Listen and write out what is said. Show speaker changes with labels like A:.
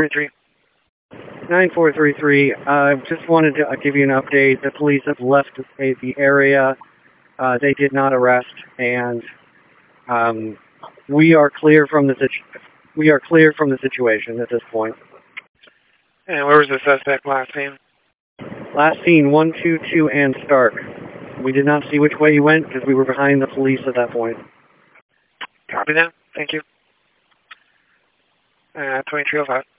A: 33.
B: 9433, just wanted to give you an update. The police have left the area. They did not arrest, and we are clear from the situation at this point.
A: And where was the suspect last seen?
B: Last seen, 122 and Stark. We did not see which way he went because we were behind the police at that point.
A: Copy that. Thank you. 2305.